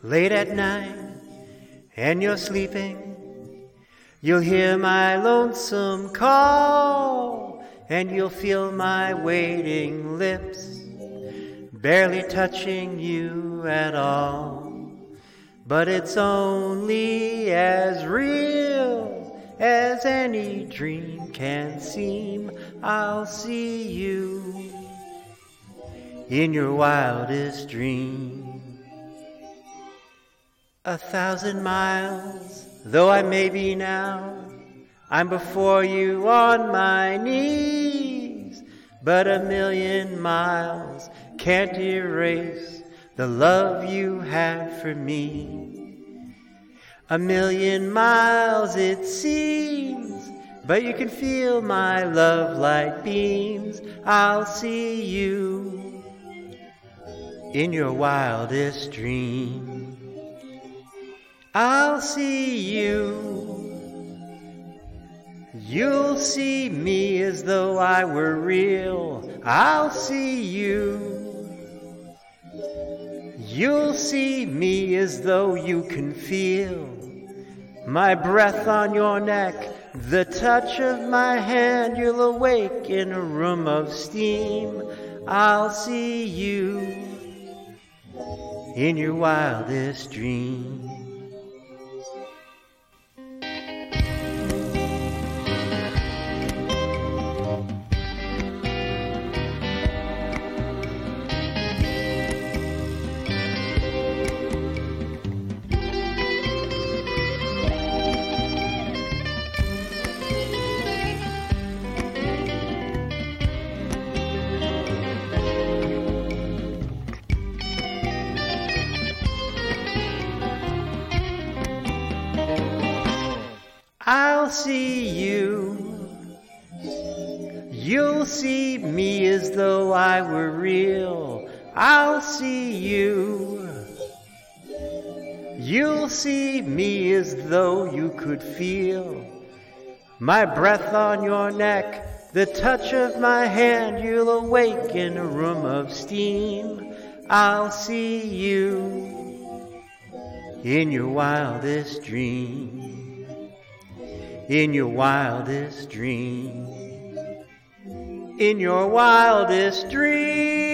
Late at night, and you're sleeping, you'll hear my lonesome call, and you'll feel my waiting lips barely touching you at all. But it's only as real as any dream can seem. I'll see you in your wildest dream. 1,000 miles, though I may be now, I'm before you on my knees. But 1,000,000 miles can't erase the love you had for me. 1,000,000 miles it seems, but you can feel my love light beams. I'll see you in your wildest dream. I'll see you. You'll see me as though I were real. I'll see you. You'll see me as though you can feel my breath on your neck, the touch of my hand. You'll awake in a room of steam. I'll see you in your wildest dream. I'll see you. You'll see me as though I were real. I'll see you. You'll see me as though you could feel my breath on your neck, the touch of my hand. You'll awake in a room of steam. I'll see you in your wildest dream. In your wildest dream. In your wildest dream.